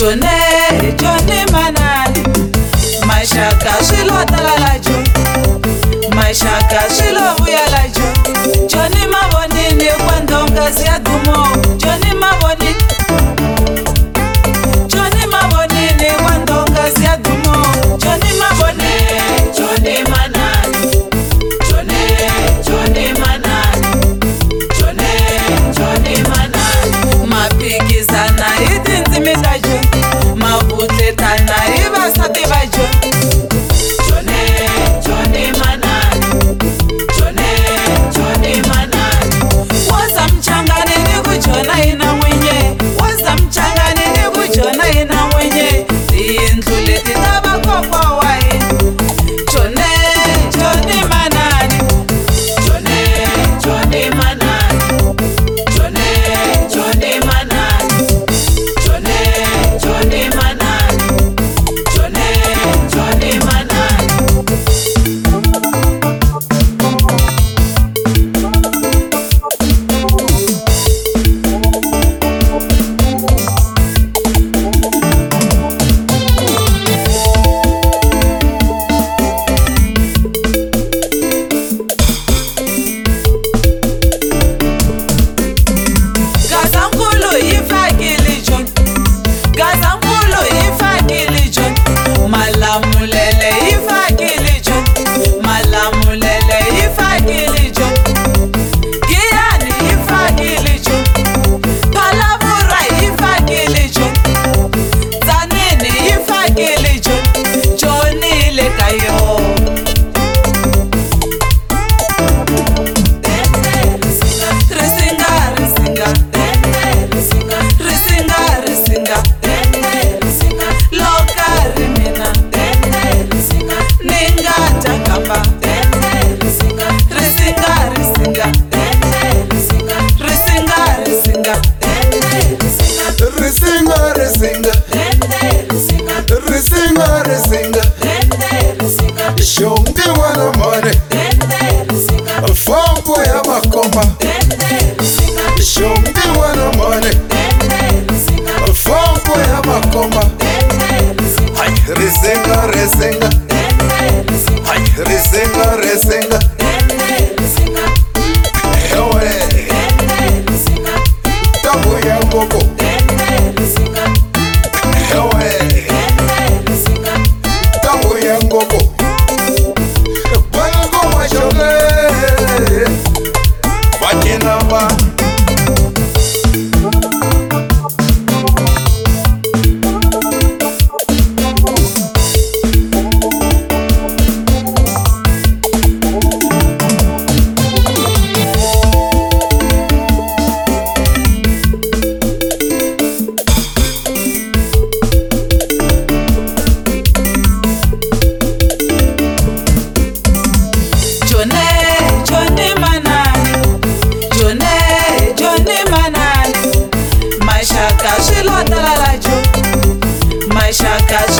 Joni manani maisha kashilo talala jo maisha kashilo vuyala jo Joni maboni ni kwando ngazi ya dumo Joni maboni ni kwando ngazi ya dumo Joni manani Joni manani mapikizana idintimida jo mavutetana ibasati bajo Joni manani waza mchangani ni kujona ina mwenye waza mchangani ni kujona ina mwenye indlule titaba kwa wae Joni manani Shonge wana mone Fampo ya makomba Shonge wana mone Fampo ya makomba Hai resenga Hai resenga Ewe Tabu ya ngoko Ewe Tabu ya ngoko Maisha kashilo talala jo maisha